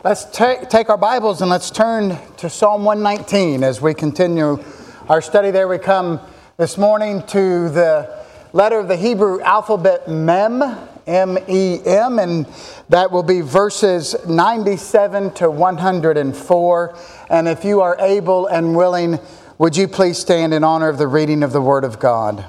Let's take our Bibles and let's turn to Psalm 119 as we continue our study there. We come this morning to the letter of the Hebrew alphabet Mem, M-E-M, and that will be verses 97 to 104. And if you are able and willing, would you please stand in honor of the reading of the Word of God?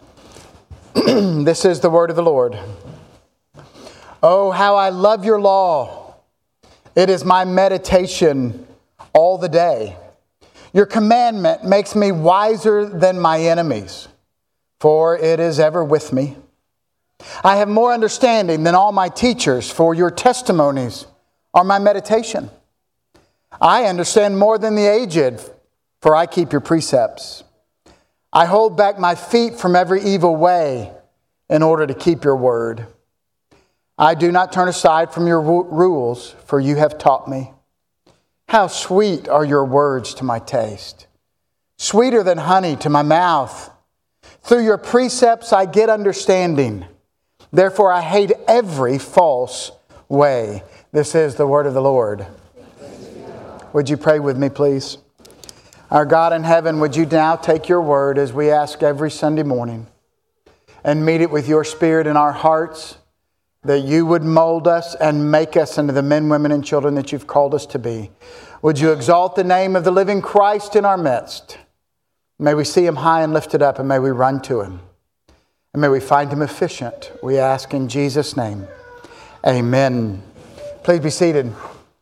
This is the Word of the Lord. Oh, how I love your law. It is my meditation all the day. Your commandment makes me wiser than my enemies, for it is ever with me. I have more understanding than all my teachers, for your testimonies are my meditation. I understand more than the aged, for I keep your precepts. I hold back my feet from every evil way in order to keep your word. I do not turn aside from your rules, for you have taught me. How sweet are your words to my taste, sweeter than honey to my mouth. Through your precepts I get understanding. Therefore I hate every false way. This is the word of the Lord. Would you pray with me, please? Our God in heaven, would you now take your word as we ask every Sunday morning and meet it with your Spirit in our hearts, that you would mold us and make us into the men, women, and children that you've called us to be. Would you exalt the name of the living Christ in our midst? May we see Him high and lifted up, and may we run to Him. And may we find Him efficient. We ask in Jesus' name. Amen. Please be seated.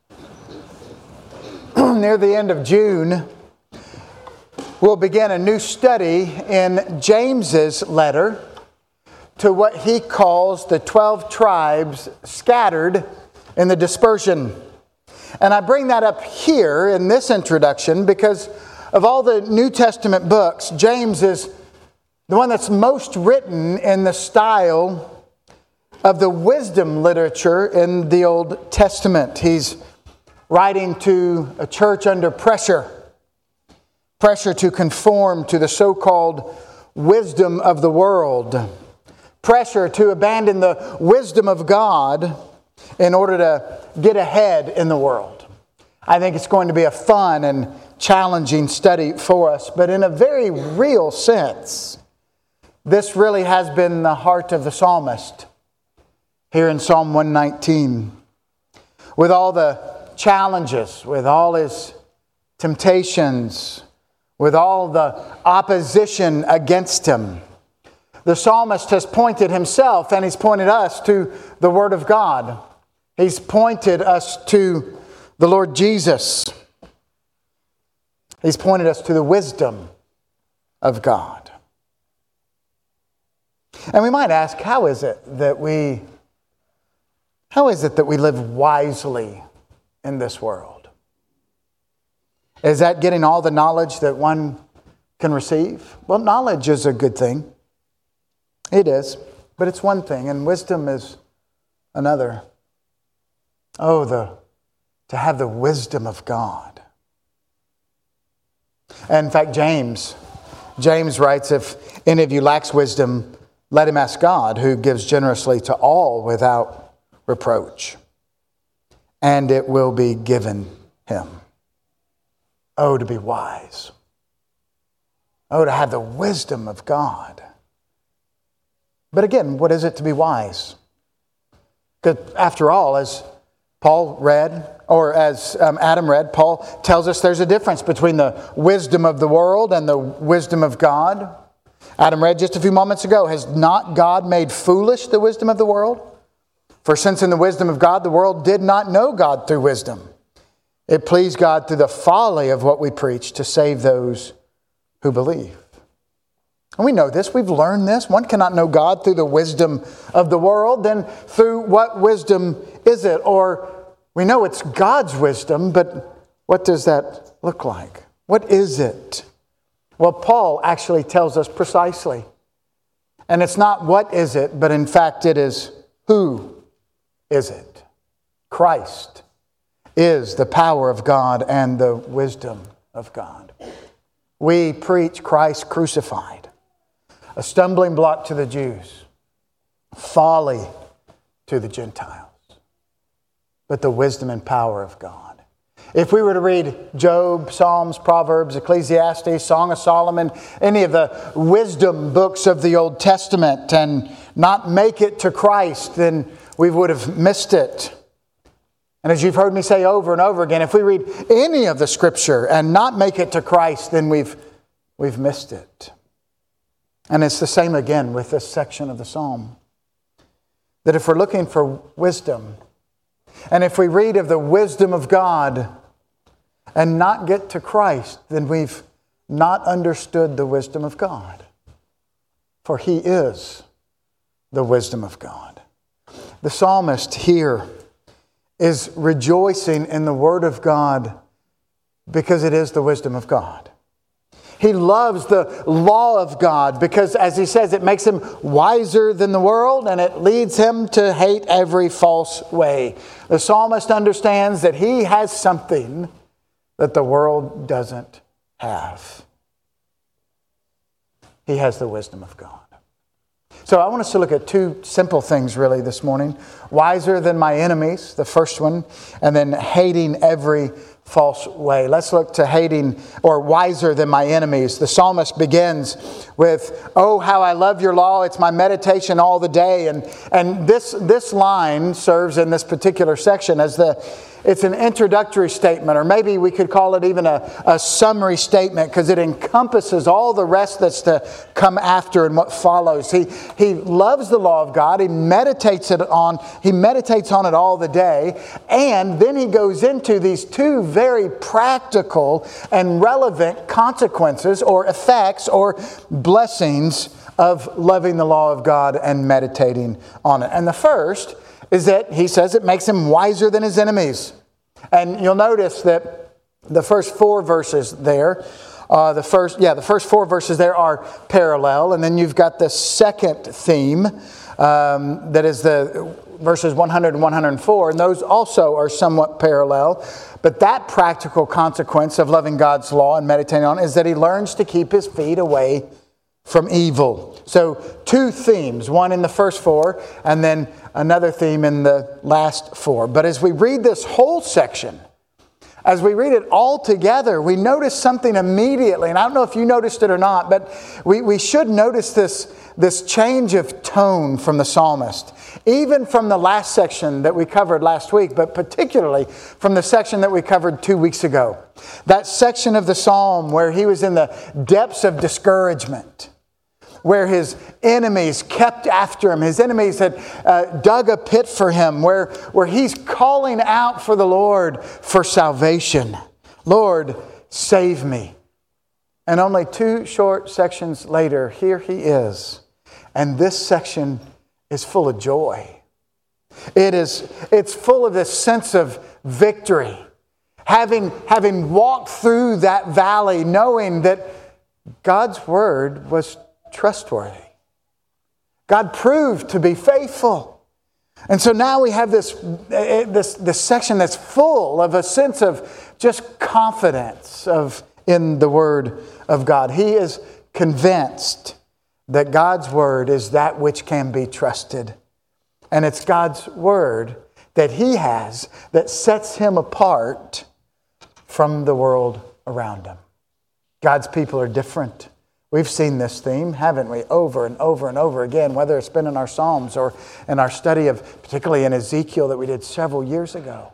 Near the end of June, we'll begin a new study in James's letter to what he calls the 12 tribes scattered in the dispersion. And I bring that up here in this introduction because of all the New Testament books, James is the one that's most written in the style of the wisdom literature in the Old Testament. He's writing to a church under pressure to conform to the so-called wisdom of the world. Pressure to abandon the wisdom of God in order to get ahead in the world. I think it's going to be a fun and challenging study for us, but in a very real sense, this really has been the heart of the psalmist here in Psalm 119. With all the challenges, with all his temptations, with all the opposition against him, the psalmist has pointed himself and he's pointed us to the Word of God. He's pointed us to the Lord Jesus. He's pointed us to the wisdom of God. And we might ask, how is it that we live wisely in this world? Is that getting all the knowledge that one can receive? Well, knowledge is a good thing. It is, but it's one thing, and wisdom is another. Oh, to have the wisdom of God. And in fact, James writes, if any of you lacks wisdom, let him ask God, who gives generously to all without reproach, and it will be given him. Oh, to be wise. Oh, to have the wisdom of God. But again, what is it to be wise? Because after all, as Paul read, or as Adam read, Paul tells us there's a difference between the wisdom of the world and the wisdom of God. Adam read just a few moments ago, has not God made foolish the wisdom of the world? For since in the wisdom of God, the world did not know God through wisdom, it pleased God through the folly of what we preach to save those who believe. And we know this, we've learned this. One cannot know God through the wisdom of the world. Then through what wisdom is it? Or we know it's God's wisdom, but what does that look like? What is it? Well, Paul actually tells us precisely. And it's not what is it, but in fact it is who is it? Christ is the power of God and the wisdom of God. We preach Christ crucified, a stumbling block to the Jews, folly to the Gentiles. but the wisdom and power of God. If we were to read Job, Psalms, Proverbs, Ecclesiastes, Song of Solomon, any of the wisdom books of the Old Testament and not make it to Christ, then we would have missed it. And as you've heard me say over and over again, if we read any of the Scripture and not make it to Christ, then we've missed it. And it's the same again with this section of the Psalm. That if we're looking for wisdom, and if we read of the wisdom of God and not get to Christ, then we've not understood the wisdom of God. For He is the wisdom of God. The psalmist here is rejoicing in the Word of God because it is the wisdom of God. He loves the law of God because, as he says, it makes him wiser than the world and it leads him to hate every false way. The psalmist understands that he has something that the world doesn't have. He has the wisdom of God. So I want us to look at two simple things really this morning. Wiser than my enemies, the first one, and then hating every false way. Let's look to hating or wiser than my enemies. The psalmist begins with, "Oh, how I love your law. It's my meditation all the day." And this line serves in this particular section as it's an introductory statement, or maybe we could call it even a summary statement because it encompasses all the rest that's to come after and what follows. He loves the law of God. He meditates on it all the day. And then he goes into these two very practical and relevant consequences or effects or blessings of loving the law of God and meditating on it. And the first is that he says it makes him wiser than his enemies. And you'll notice that the first four verses there, the first four verses there are parallel. And then you've got the second theme, that is the verses 100 and 104. And those also are somewhat parallel. But that practical consequence of loving God's law and meditating on it is that he learns to keep his feet away from evil. So two themes, one in the first four and then another theme in the last four. But as we read this whole section, as we read it all together, we notice something immediately. And I don't know if you noticed it or not, but we should notice this change of tone from the psalmist. Even from the last section that we covered last week, but particularly from the section that we covered 2 weeks ago. That section of the psalm where he was in the depths of discouragement, where his enemies kept after him. His enemies had dug a pit for him, where he's calling out for the Lord for salvation. Lord, save me. And only 2 short sections later, here he is. And this section is full of joy. It's full of this sense of victory. Having walked through that valley, knowing that God's word was trustworthy. God proved to be faithful. And so now we have this section that's full of a sense of just confidence in the word of God. He is convinced that God's word is that which can be trusted. And it's God's word that he has that sets him apart from the world around him. God's people are different. We've seen this theme, haven't we, over and over and over again, whether it's been in our Psalms or in our study of, particularly in Ezekiel that we did several years ago.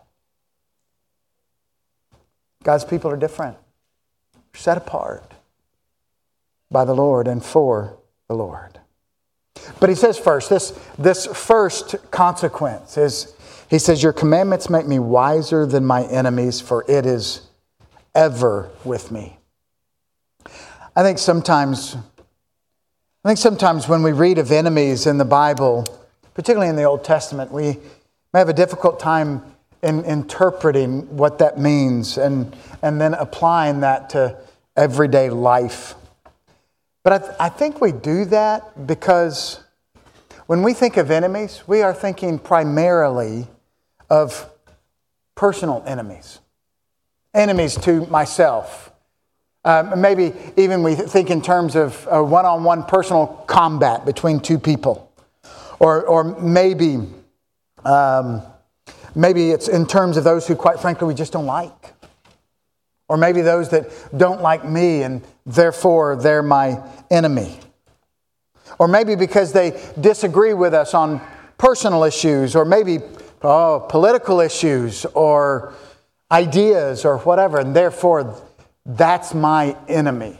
God's people are different. Set apart by the Lord and for the Lord. But he says first, this first consequence is, he says, your commandments make me wiser than my enemies, for it is ever with me. I think sometimes when we read of enemies in the Bible, particularly in the Old Testament, we may have a difficult time in interpreting what that means and then applying that to everyday life. But I think we do that because when we think of enemies, we are thinking primarily of personal enemies. Enemies to myself. Maybe even we think in terms of a one-on-one personal combat between two people. Or maybe Maybe it's in terms of those who, quite frankly, we just don't like. Or maybe those that don't like me and therefore they're my enemy. Or maybe because they disagree with us on personal issues, or maybe political issues or ideas or whatever, and therefore that's my enemy.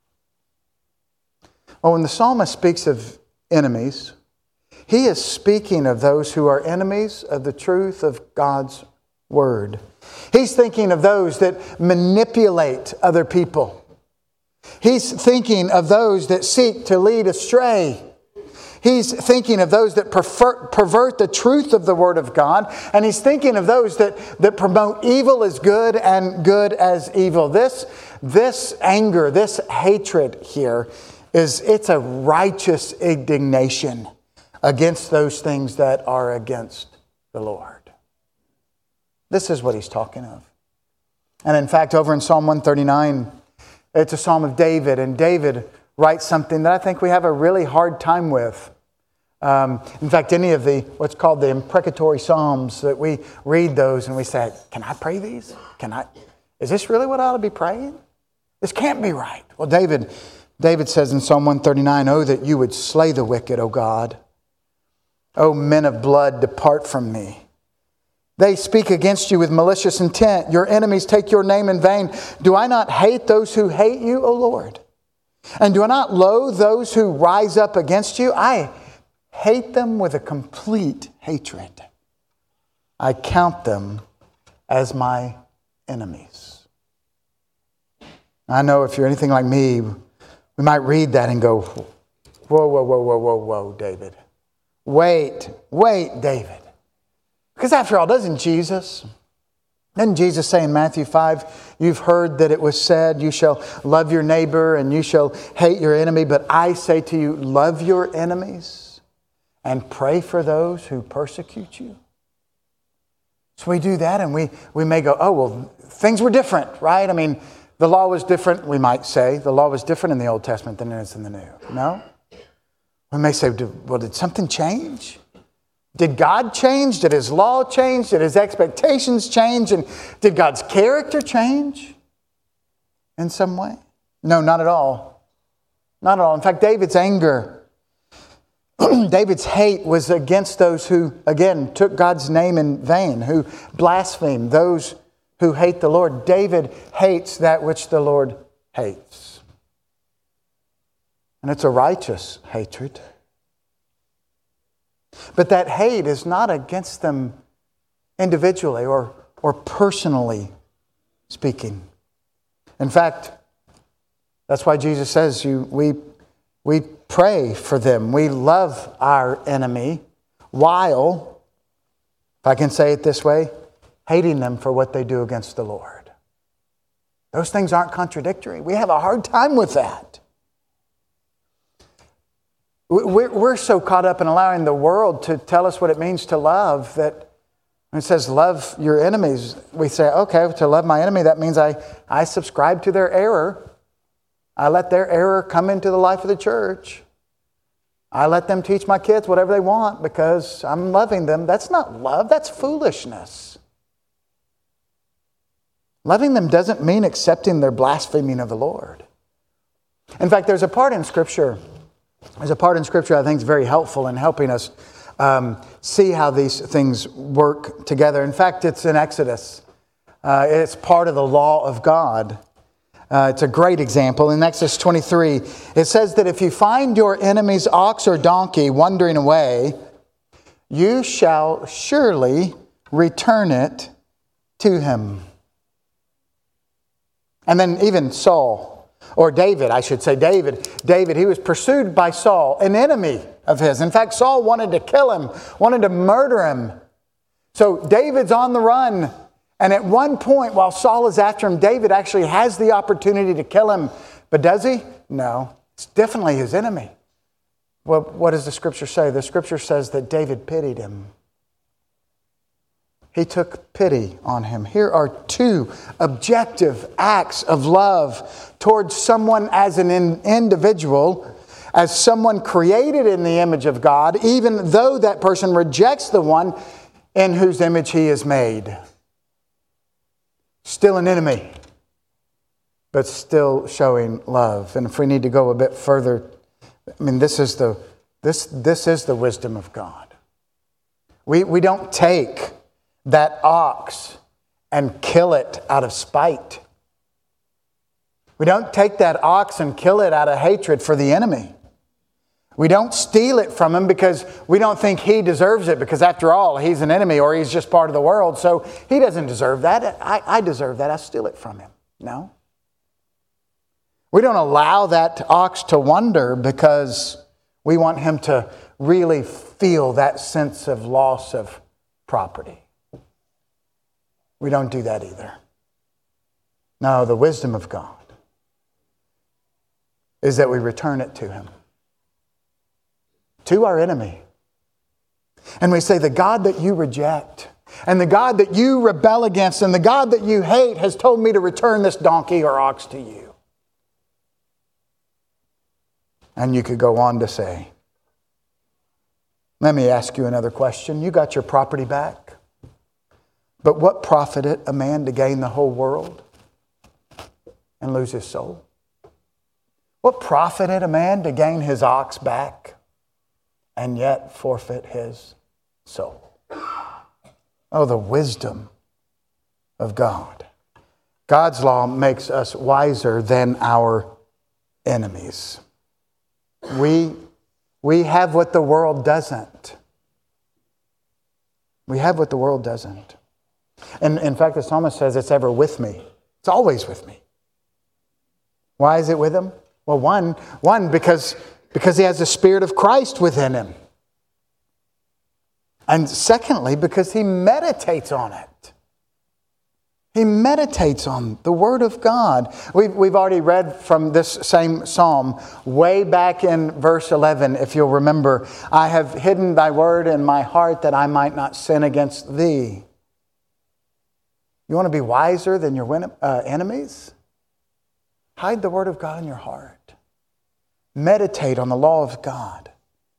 Well, when the psalmist speaks of enemies, he is speaking of those who are enemies of the truth of God's Word. He's thinking of those that manipulate other people. He's thinking of those that seek to lead astray. He's thinking of those that pervert the truth of the Word of God. And he's thinking of those that promote evil as good and good as evil. This anger, this hatred here, it's a righteous indignation against those things that are against the Lord. This is what he's talking of. And in fact, over in Psalm 139, it's a psalm of David. And David writes something that I think we have a really hard time with. In fact, any of the what's called the imprecatory psalms, that we read those and we say, can I pray these? Is this really what I ought to be praying? This can't be right. Well, David says in Psalm 139, "Oh, that you would slay the wicked, O God. O men of blood, depart from me. They speak against you with malicious intent. Your enemies take your name in vain. Do I not hate those who hate you, O Lord? And do I not loathe those who rise up against you? I hate them with a complete hatred. I count them as my enemies." I know if you're anything like me, we might read that and go, whoa, David. Wait, David. Because after all, doesn't Jesus say in Matthew 5, "You've heard that it was said, you shall love your neighbor and you shall hate your enemy. But I say to you, love your enemies and pray for those who persecute you." So we do that and we may go, oh, well, things were different, right? I mean, the law was different, we might say. The law was different in the Old Testament than it is in the New. No? We may say, well, did something change? Did God change? Did His law change? Did His expectations change? And did God's character change in some way? No, not at all. Not at all. In fact, David's anger, David's hate was against those who, again, took God's name in vain, who blasphemed, those who hate the Lord. David hates that which the Lord hates. And it's a righteous hatred. But that hate is not against them individually or personally speaking. In fact, that's why Jesus says we pray for them. We love our enemy while, if I can say it this way, hating them for what they do against the Lord. Those things aren't contradictory. We have a hard time with that. We're so caught up in allowing the world to tell us what it means to love that when it says love your enemies, we say, okay, to love my enemy, that means I subscribe to their error. I let their error come into the life of the church. I let them teach my kids whatever they want because I'm loving them. That's not love, that's foolishness. Loving them doesn't mean accepting their blaspheming of the Lord. In fact, there's a part in Scripture I think is very helpful in helping us see how these things work together. In fact, it's in Exodus. It's part of the law of God. It's a great example. In Exodus 23, it says that if you find your enemy's ox or donkey wandering away, you shall surely return it to him. And then even Saul, or David, I should say David, he was pursued by Saul, an enemy of his. In fact, Saul wanted to kill him, wanted to murder him. So David's on the run. And at one point, while Saul is after him, David actually has the opportunity to kill him. But does he? No. It's definitely his enemy. Well, what does the Scripture say? The Scripture says that David pitied him. He took pity on him. Here are two objective acts of love towards someone as an individual, as someone created in the image of God, even though that person rejects the one in whose image he is made. Still an enemy, but still showing love. And if we need to go a bit further, I mean, this is the wisdom of God. We don't take that ox and kill it out of spite. We don't take that ox and kill it out of hatred for the enemy. We don't steal it from him because we don't think he deserves it, because after all, he's an enemy or he's just part of the world, so he doesn't deserve that. I deserve that. I steal it from him. No. We don't allow that ox to wander because we want him to really feel that sense of loss of property. We don't do that either. No, the wisdom of God is that we return it to him, to our enemy. And we say, the God that you reject, and the God that you rebel against, and the God that you hate has told me to return this donkey or ox to you. And you could go on to say, let me ask you another question. You got your property back, but what profited a man to gain the whole world and lose his soul? What profited a man to gain his ox back and yet forfeit his soul? Oh, the wisdom of God. God's law makes us wiser than our enemies. We have what the world doesn't. We have what the world doesn't. And in fact, the psalmist says it's ever with me. It's always with me. Why is it with him? Well, one because he has the Spirit of Christ within him. And secondly, because he meditates on it. He meditates on the Word of God. We've already read from this same psalm way back in verse 11, if you'll remember. I have hidden thy word in my heart that I might not sin against thee. You want to be wiser than your enemies? Hide the Word of God in your heart. Meditate on the law of God.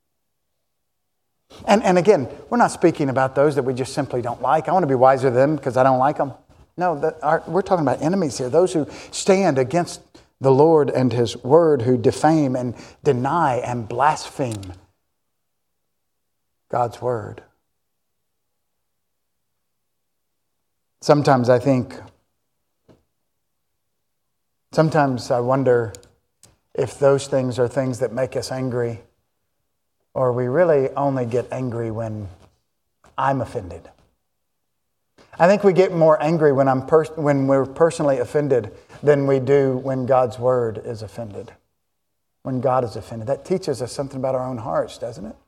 And again, we're not speaking about those that we just simply don't like. I want to be wiser than them because I don't like them. No, we're talking about enemies here. Those who stand against the Lord and His Word, who defame and deny and blaspheme God's Word. Sometimes I wonder if those things are things that make us angry, or we really only get angry when I'm offended. I think we get more angry when we're personally offended than we do when God's Word is offended. When God is offended. That teaches us something about our own hearts, doesn't it?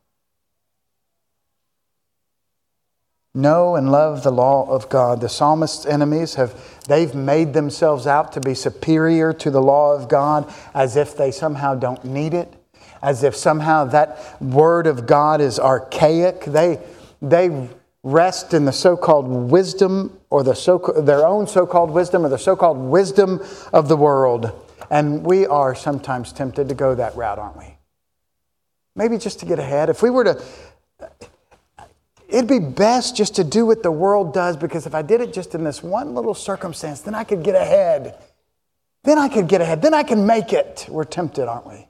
Know and love the law of God. The psalmist's enemies they've made themselves out to be superior to the law of God, as if they somehow don't need it, as if somehow that Word of God is archaic. They rest in the so-called wisdom or their own so-called wisdom or the so-called wisdom of the world. And we are sometimes tempted to go that route, aren't we? Maybe just to get ahead. If we were to... It'd be best just to do what the world does, because if I did it just in this one little circumstance, then I could get ahead. Then I can make it. We're tempted, aren't we?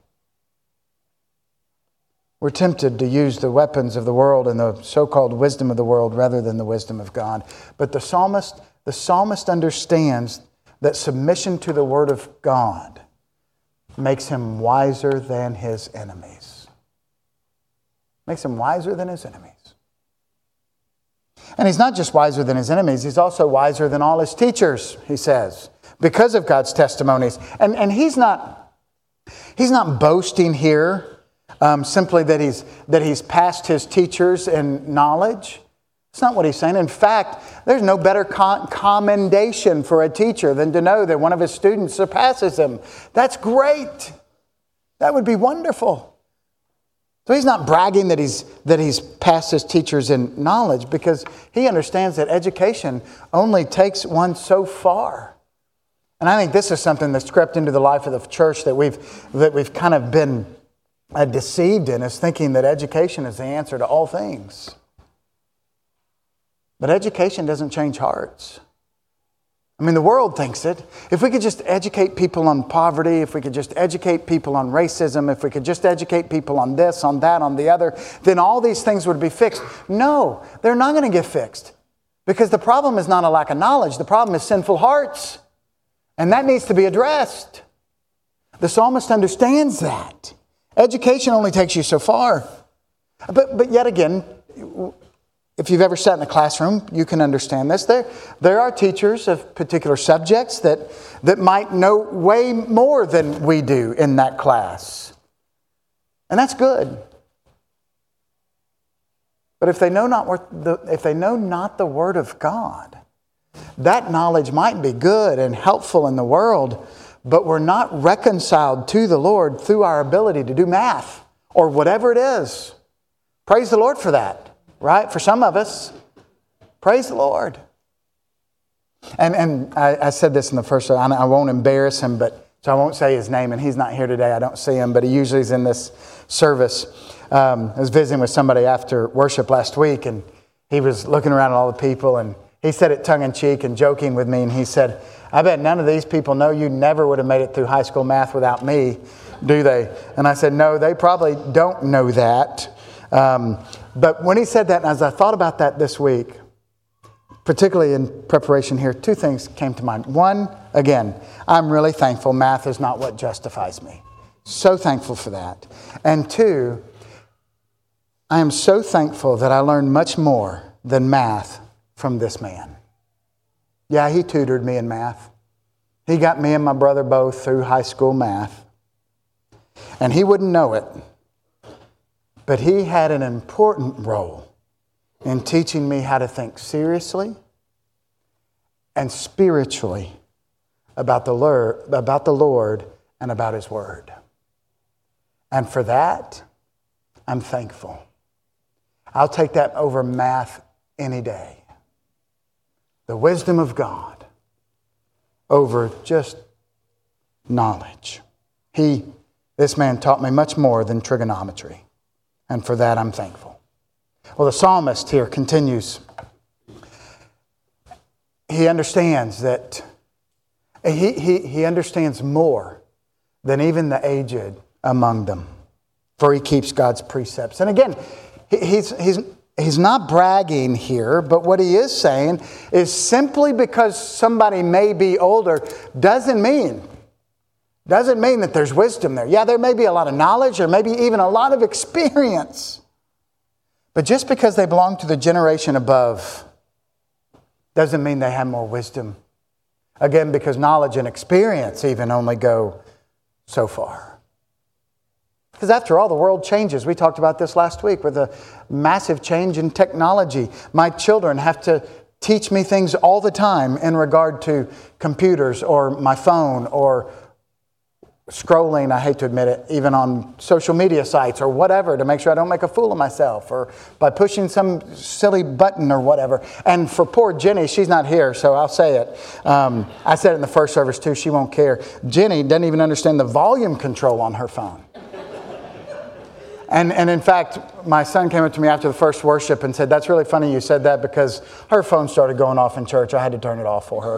We're tempted to use the weapons of the world and the so-called wisdom of the world rather than the wisdom of God. But the psalmist understands that submission to the Word of God makes him wiser than his enemies. Makes him wiser than his enemies. And he's not just wiser than his enemies, he's also wiser than all his teachers, he says, because of God's testimonies. And he's not boasting here simply that he's passed his teachers in knowledge. That's not what he's saying. In fact, there's no better commendation for a teacher than to know that one of his students surpasses him. That's great. That would be wonderful. So he's not bragging that he's passed his teachers in knowledge, because he understands that education only takes one so far. And I think this is something that's crept into the life of the church that we've kind of been deceived in, is thinking that education is the answer to all things. But education doesn't change hearts. I mean, the world thinks it. If we could just educate people on poverty, if we could just educate people on racism, if we could just educate people on this, on that, on the other, then all these things would be fixed. No, they're not going to get fixed. Because the problem is not a lack of knowledge. The problem is sinful hearts. And that needs to be addressed. The psalmist understands that. Education only takes you so far. But yet again, if you've ever sat in a classroom, you can understand this. There are teachers of particular subjects that might know way more than we do in that class. And that's good. But if they know not the Word of God, that knowledge might be good and helpful in the world, but we're not reconciled to the Lord through our ability to do math or whatever it is. Praise the Lord for that. Right? For some of us, praise the Lord. And I said this in the first, I won't embarrass him, so I won't say his name, and he's not here today. I don't see him, but he usually is in this service. I was visiting with somebody after worship last week, and he was looking around at all the people, and he said it tongue-in-cheek and joking with me, and he said, I bet none of these people know you never would have made it through high school math without me, do they? And I said, no, they probably don't know that. But when he said that, and as I thought about that this week, particularly in preparation here, two things came to mind. One, again, I'm really thankful math is not what justifies me. So thankful for that. And two, I am so thankful that I learned much more than math from this man. Yeah, he tutored me in math. He got me and my brother both through high school math. And he wouldn't know it. But he had an important role in teaching me how to think seriously and spiritually about the Lord and about His Word. And for that, I'm thankful. I'll take that over math any day. The wisdom of God over just knowledge. This man taught me much more than trigonometry. And for that, I'm thankful. Well, the psalmist here continues. He understands that he understands more than even the aged among them, for he keeps God's precepts. And again, he's not bragging here, but what he is saying is simply because somebody may be older doesn't mean that there's wisdom there. Yeah, there may be a lot of knowledge or maybe even a lot of experience. But just because they belong to the generation above doesn't mean they have more wisdom. Again, because knowledge and experience even only go so far. Because after all, the world changes. We talked about this last week with a massive change in technology. My children have to teach me things all the time in regard to computers or my phone or scrolling, I hate to admit it, even on social media sites or whatever to make sure I don't make a fool of myself or by pushing some silly button or whatever. And for poor Jenny, she's not here, so I'll say it. I said it in the first service too, she won't care. Jenny doesn't even understand the volume control on her phone. And in fact, my son came up to me after the first worship and said, that's really funny you said that because her phone started going off in church. I had to turn it off for her.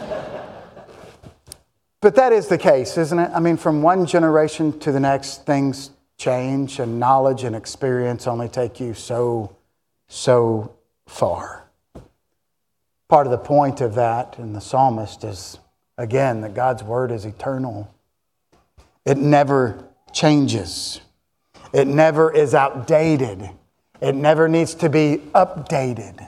But that is the case, isn't it? I mean, from one generation to the next, things change and knowledge and experience only take you so far. Part of the point of that in the psalmist is, again, that God's Word is eternal. It never changes. It never is outdated. It never needs to be updated.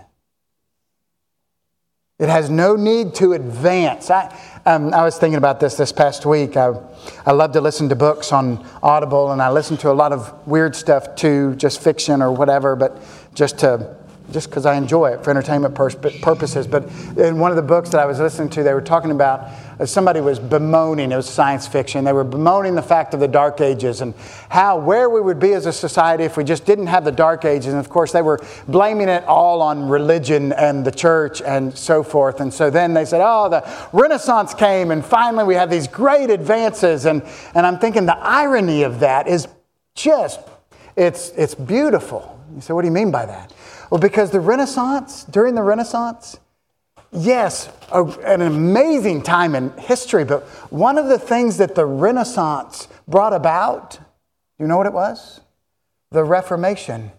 It has no need to advance. I was thinking about this past week. I love to listen to books on Audible, and I listen to a lot of weird stuff too, just fiction or whatever, but just because I enjoy it for entertainment purposes. But in one of the books that I was listening to, they were talking about, somebody was bemoaning, it was science fiction, they were bemoaning the fact of the Dark Ages and where we would be as a society if we just didn't have the Dark Ages. And of course they were blaming it all on religion and the church and so forth. And so then they said, the Renaissance came and finally we have these great advances. And I'm thinking the irony of that is just, it's beautiful. You say, what do you mean by that? Well, because during the Renaissance, yes, an amazing time in history, but one of the things that the Renaissance brought about, you know what it was? The Reformation.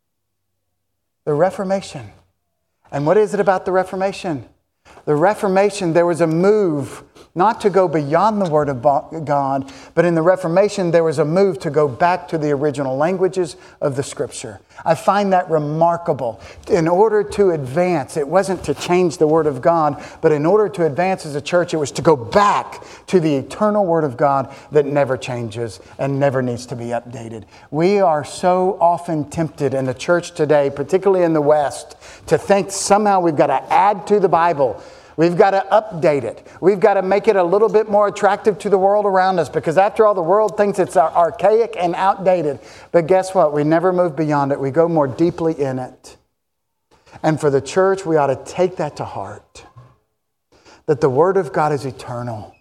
The Reformation. And what is it about the Reformation? The Reformation, there was a move not to go beyond the Word of God, but in the Reformation, there was a move to go back to the original languages of the Scripture. I find that remarkable. In order to advance, it wasn't to change the Word of God, but in order to advance as a church, it was to go back to the eternal Word of God that never changes and never needs to be updated. We are so often tempted in the church today, particularly in the West, to think somehow we've got to add to the Bible. We've got to update it. We've got to make it a little bit more attractive to the world around us, because after all, the world thinks it's archaic and outdated. But guess what? We never move beyond it. We go more deeply in it. And for the church, we ought to take that to heart. That the Word of God is eternal.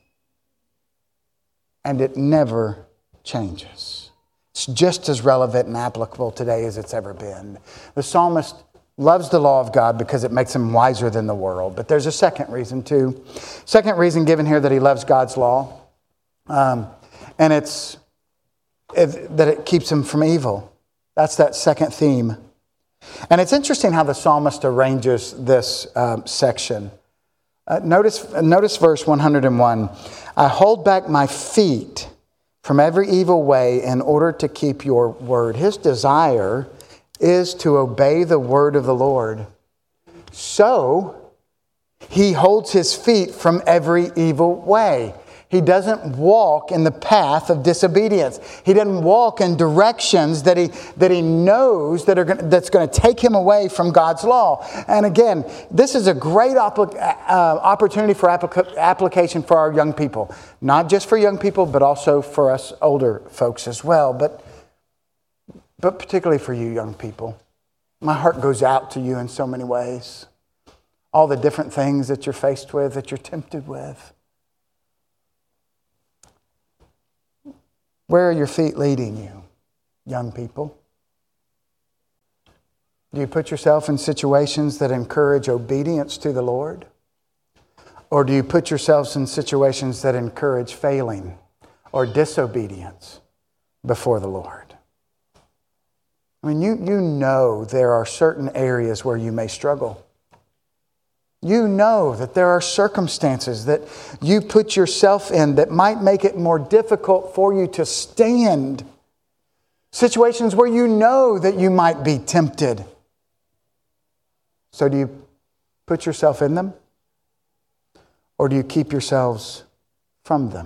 And it never changes. It's just as relevant and applicable today as it's ever been. The psalmist loves the law of God because it makes him wiser than the world. But there's a second reason too. Second reason given here that he loves God's law. And it's that it keeps him from evil. That's that second theme. And it's interesting how the psalmist arranges this section. Notice verse 101. I hold back my feet from every evil way in order to keep your word. His desire is to obey the word of the Lord. So, he holds his feet from every evil way. He doesn't walk in the path of disobedience. He doesn't walk in directions that he knows that's going to take him away from God's law. And again, this is a great opportunity for application for our young people. Not just for young people, but also for us older folks as well. But particularly for you young people. My heart goes out to you in so many ways. All the different things that you're faced with, that you're tempted with. Where are your feet leading you, young people? Do you put yourself in situations that encourage obedience to the Lord? Or do you put yourselves in situations that encourage failing or disobedience before the Lord? I mean, you know there are certain areas where you may struggle. You know that there are circumstances that you put yourself in that might make it more difficult for you to stand. Situations where you know that you might be tempted. So do you put yourself in them? Or do you keep yourselves from them?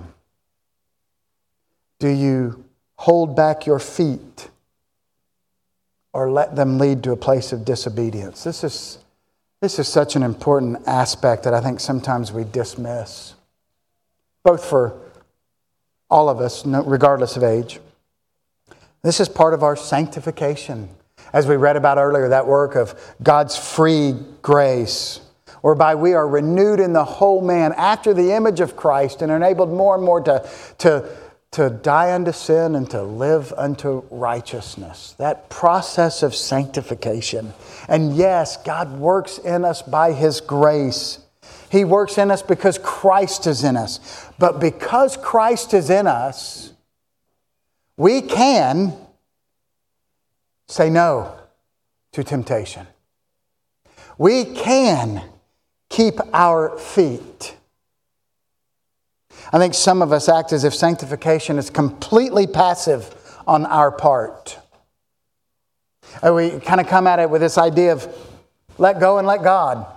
Do you hold back your feet? Or let them lead to a place of disobedience? This is such an important aspect that I think sometimes we dismiss. Both for all of us, regardless of age. This is part of our sanctification. As we read about earlier, that work of God's free grace, whereby we are renewed in the whole man after the image of Christ and enabled more and more to die unto sin and to live unto righteousness. That process of sanctification. And yes, God works in us by His grace. He works in us because Christ is in us. But because Christ is in us, we can say no to temptation. We can keep our feet. I think some of us act as if sanctification is completely passive on our part. And we kind of come at it with this idea of let go and let God.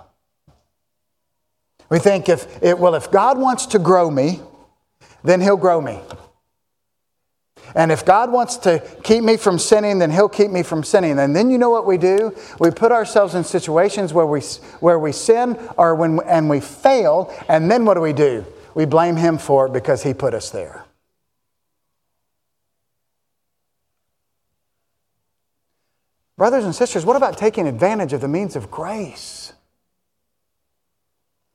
We think if God wants to grow me, then He'll grow me. And if God wants to keep me from sinning, then He'll keep me from sinning. And then you know what we do? We put ourselves in situations where we sin and we fail. And then what do? We blame Him for it because He put us there. Brothers and sisters, what about taking advantage of the means of grace?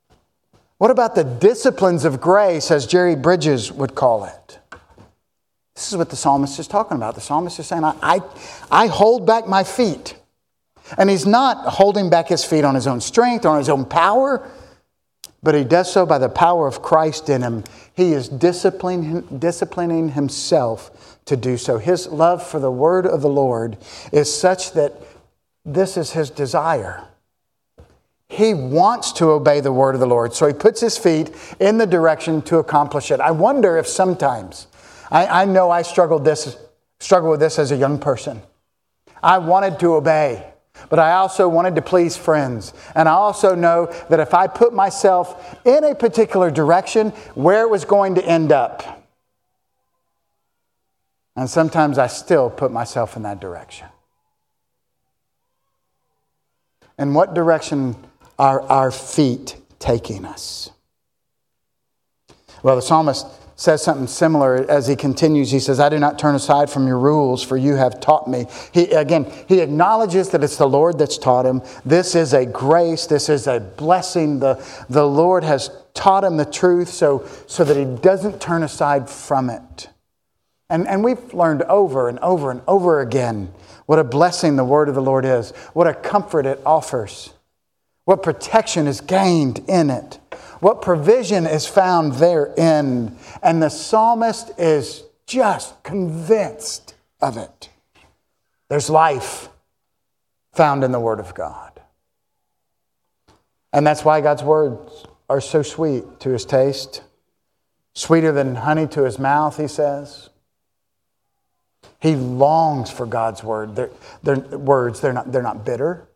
What about the disciplines of grace, as Jerry Bridges would call it? This is what the psalmist is talking about. The psalmist is saying, I hold back my feet. And he's not holding back his feet on his own strength or on his own power, but he does so by the power of Christ in him. He is disciplining himself to do so. His love for the word of the Lord is such that this is his desire. He wants to obey the word of the Lord, so he puts his feet in the direction to accomplish it. I wonder if sometimes, I know I struggled with this as a young person. I wanted to obey, but I also wanted to please friends. And I also know that if I put myself in a particular direction, where it was going to end up. And sometimes I still put myself in that direction. And what direction are our feet taking us? Well, the psalmist says something similar as he continues. He says, I do not turn aside from your rules, for you have taught me. He acknowledges that it's the Lord that's taught him. This is a grace. This is a blessing. The Lord has taught him the truth so that he doesn't turn aside from it. And we've learned over and over and over again what a blessing the word of the Lord is, what a comfort it offers, what protection is gained in it, what provision is found therein. And the psalmist is just convinced of it. There's life found in the Word of God. And that's why God's words are so sweet to his taste. Sweeter than honey to his mouth, he says. He longs for God's word. They're words. They're not bitter.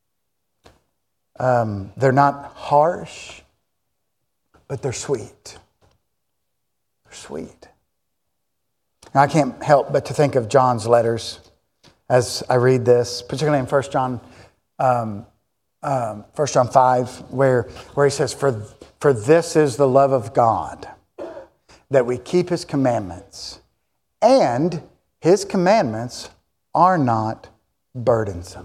They're not harsh. But they're sweet. They're sweet. Now, I can't help but to think of John's letters as I read this, particularly in 1 John 5, where he says, For this is the love of God, that we keep his commandments, and his commandments are not burdensome.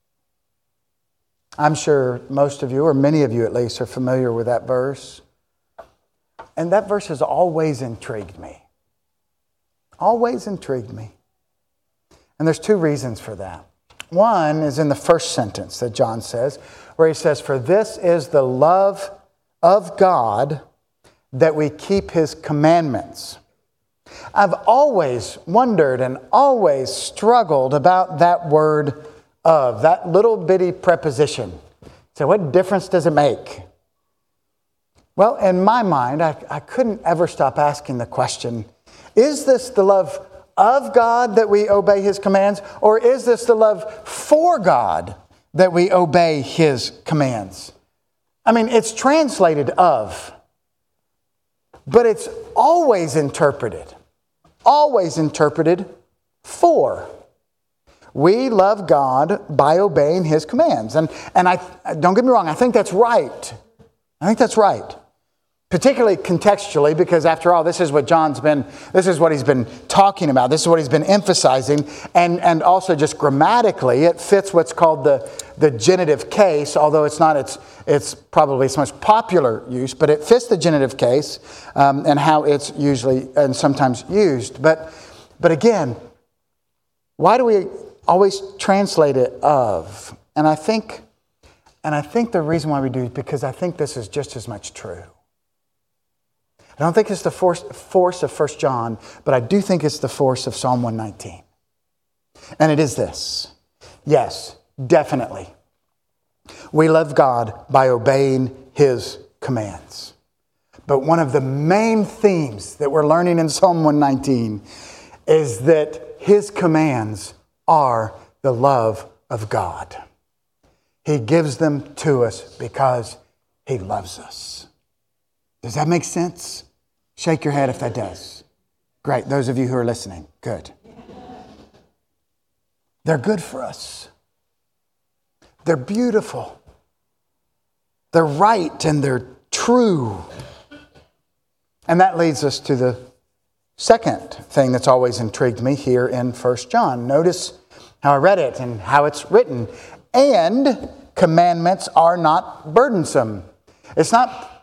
I'm sure most of you, or many of you at least, are familiar with that verse. And that verse has always intrigued me. Always intrigued me. And there's two reasons for that. One is in the first sentence that John says, where he says, For this is the love of God, that we keep his commandments. I've always wondered and always struggled about that word of, that little bitty preposition. So what difference does it make? Well, in my mind, I couldn't ever stop asking the question, is this the love of God that we obey his commands, or is this the love for God that we obey his commands? I mean, it's translated of, but it's always interpreted for. We love God by obeying his commands. And I don't get me wrong, I think that's right. Particularly contextually, because after all, this is what he's been talking about. This is what he's been emphasizing. And also just grammatically, it fits what's called the genitive case, although it's probably its most popular use, but it fits the genitive case and how it's usually and sometimes used. But again, why do we always translate it of? And I think the reason why we do is because I think this is just as much true. I don't think it's the force of 1 John, but I do think it's the force of Psalm 119. And it is this. Yes, definitely. We love God by obeying his commands. But one of the main themes that we're learning in Psalm 119 is that his commands are the love of God. He gives them to us because he loves us. Does that make sense? Shake your head if that does. Great. Those of you who are listening, good. They're good for us. They're beautiful. They're right and they're true. And that leads us to the second thing that's always intrigued me here in 1 John. Notice how I read it and how it's written. And commandments are not burdensome. It's not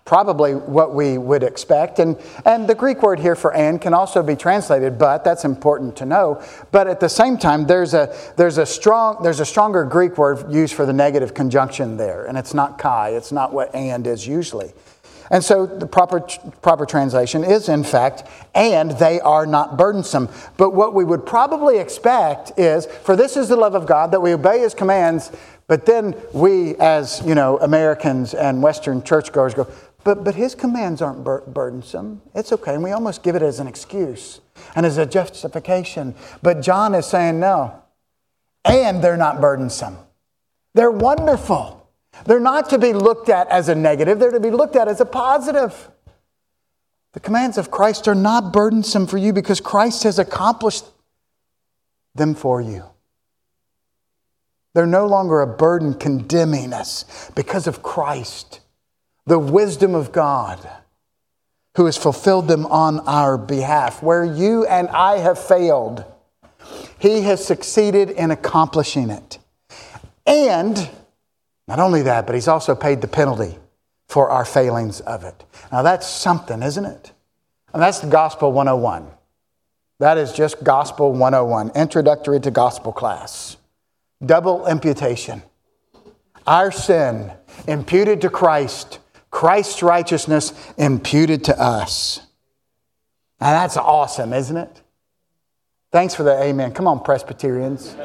probably what we would expect. And the Greek word here for "and" can also be translated "but." That's important to know. But at the same time, there's a stronger Greek word used for the negative conjunction there. And it's not kai. It's not what "and" is usually. And so the proper translation is, in fact, "and they are not burdensome." But what we would probably expect is, "For this is the love of God, that we obey His commands." But then we, as Americans and Western churchgoers, go, but His commands aren't burdensome. It's okay. And we almost give it as an excuse and as a justification. But John is saying no. And they're not burdensome. They're wonderful. They're not to be looked at as a negative. They're to be looked at as a positive. The commands of Christ are not burdensome for you because Christ has accomplished them for you. They're no longer a burden condemning us because of Christ, the wisdom of God, who has fulfilled them on our behalf. Where you and I have failed, He has succeeded in accomplishing it. And not only that, but He's also paid the penalty for our failings of it. Now that's something, isn't it? And that's the Gospel 101. That is just Gospel 101, introductory to gospel class. Double imputation. Our sin imputed to Christ. Christ's righteousness imputed to us. And that's awesome, isn't it? Thanks for the amen. Come on, Presbyterians.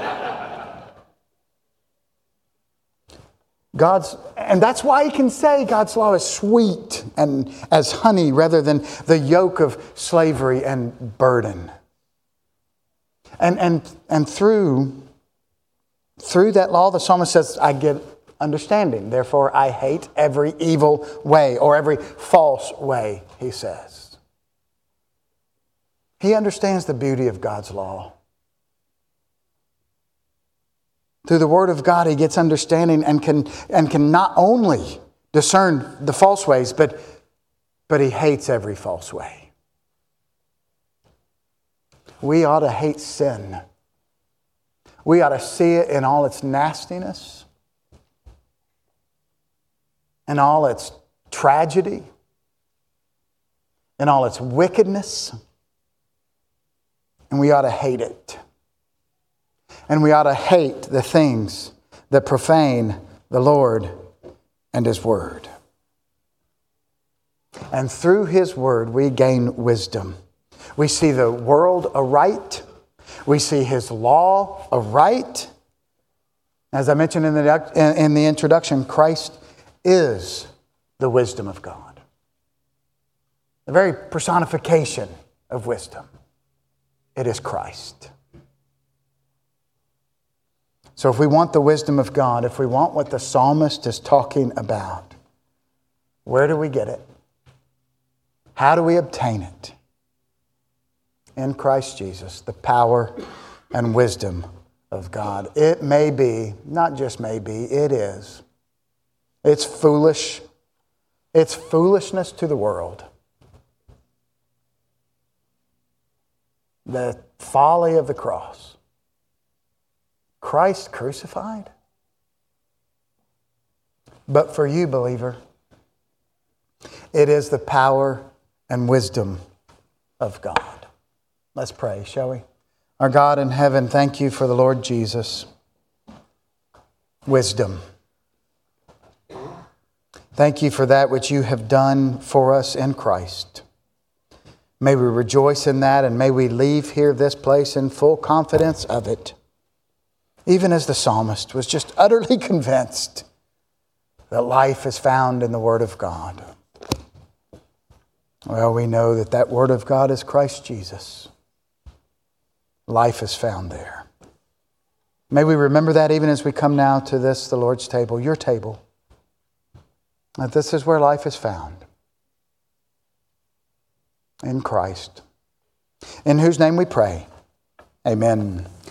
And that's why he can say God's law is sweet and as honey rather than the yoke of slavery and burden. And through that law, the psalmist says, I get understanding. Therefore, I hate every evil way or every false way, he says. He understands the beauty of God's law. Through the Word of God, he gets understanding and can not only discern the false ways, but he hates every false way. We ought to hate sin. We ought to see it in all its nastiness, in all its tragedy, in all its wickedness, and we ought to hate it. And we ought to hate the things that profane the Lord and His Word. And through His Word, we gain wisdom. We see the world aright. We see His law aright. As I mentioned in the introduction, Christ is the wisdom of God. The very personification of wisdom. It is Christ. So if we want the wisdom of God, if we want what the psalmist is talking about, where do we get it? How do we obtain it? In Christ Jesus, the power and wisdom of God. It may be, not just may be, it is. It's foolish. It's foolishness to the world. The folly of the cross. Christ crucified. But for you, believer, it is the power and wisdom of God. Let's pray, shall we? Our God in heaven, thank you for the Lord Jesus. Wisdom. Thank you for that which you have done for us in Christ. May we rejoice in that, and may we leave here this place in full confidence of it. Even as the psalmist was just utterly convinced that life is found in the Word of God. Well, we know that that Word of God is Christ Jesus. Life is found there. May we remember that even as we come now to this, the Lord's table, your table. That this is where life is found. In Christ. In whose name we pray. Amen.